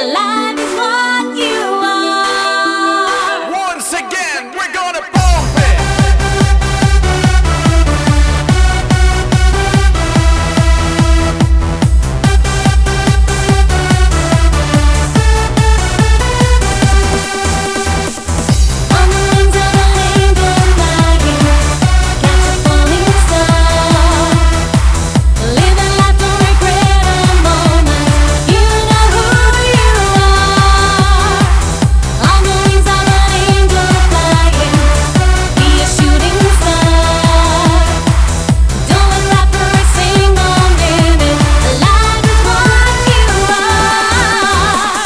Alive is what you are. Once again, we're gonna pump it. On the wings of an angel flying, catch a falling star. Living life, don't regret a moment. You know who you are. On the wings of an angel flying, be a shooting star. Don't let rappers sing on living. Alive is what you are.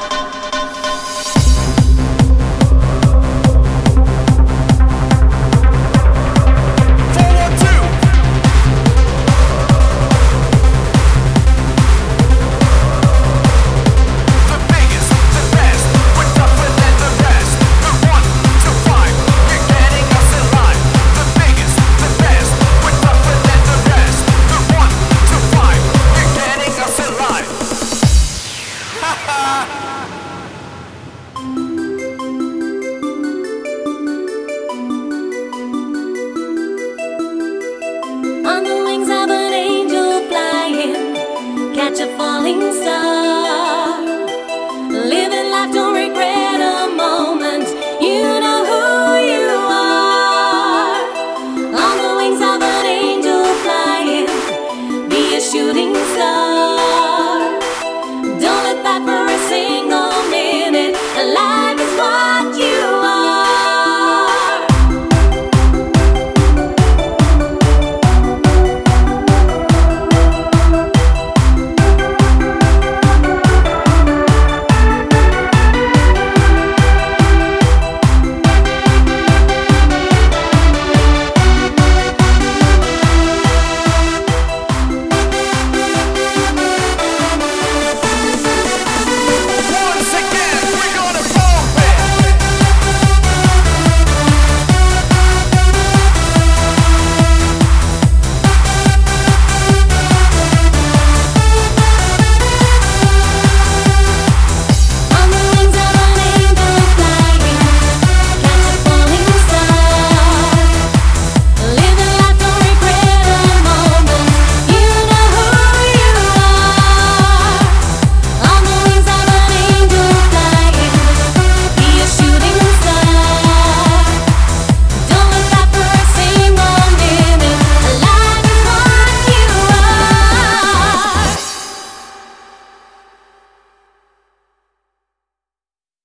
412. The biggest, the best, we're tougher than the rest. The 1 to 5, you're getting us alive. The biggest, the best, we're tougher than the rest. The 1 to 5, you're getting us alive. Ha ha!